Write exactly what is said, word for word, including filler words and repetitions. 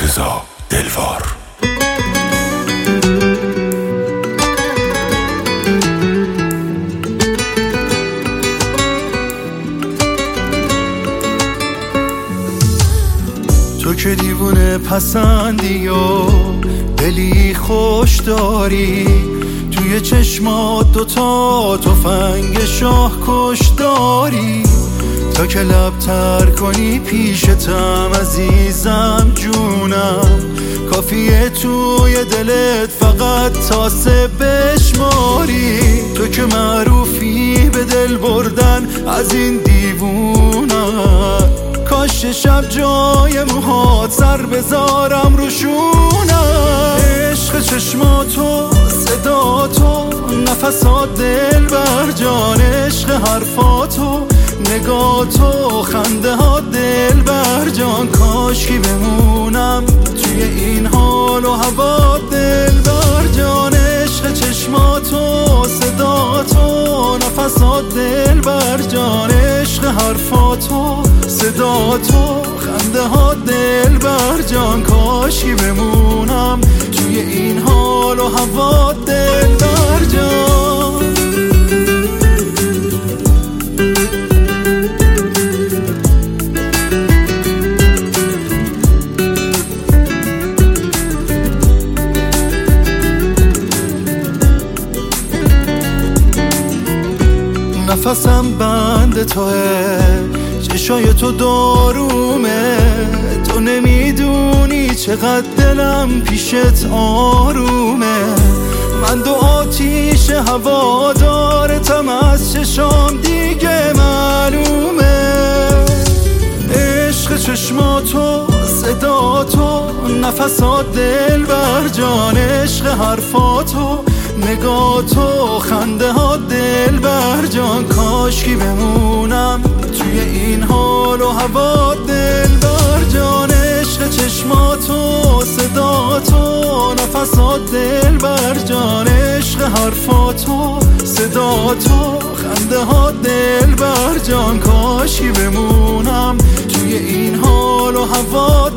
مرتضی دلوار. تو که دیوونه پسندی و دلی خوش داری، توی چشمات دوتا تفنگ شاه کش داری. تا که لب تر کنی پیشتم عزیزم جونم، کافیه توی دلت فقط تاسه بشماری. تو که معروفی به دل بردن از این دیوونم، کاش شب جای موهات سر بذارم روشونم. عشق چشماتو، صداتو، نفسات دل بر جان، عشق حرفاتو، نگاتو، خنده ها دل بر جان. کاش کی بمونم توی این حال و هوا دل بر جان. عشق چشماتو، صداتو، نفسات دل بر جان، عشق حرفاتو، صداتو، خنده ها دل بر جان. کاش کی بمونم توی این حال و هوا دل بر جان. نفسم بند توه، چشای تو دارومه، تو نمیدونی چقدر دلم پیشت آرومه. من دو آتیش هوا دارتم از چشام دیگه معلومه. عشق چشماتو، صداتو، نفسات دل بر جان، عشق حرفاتو، نگاتو، خنده ها دل بر جان. کاش کی بمونم توی این حال و هوا دل بر جان. عشق چشماتو، صداتو، نفسات دل بر جان، عشق حرفاتو، صداتو، خنده ها دل بر جان. کاش کی بمونم توی این حال و هوا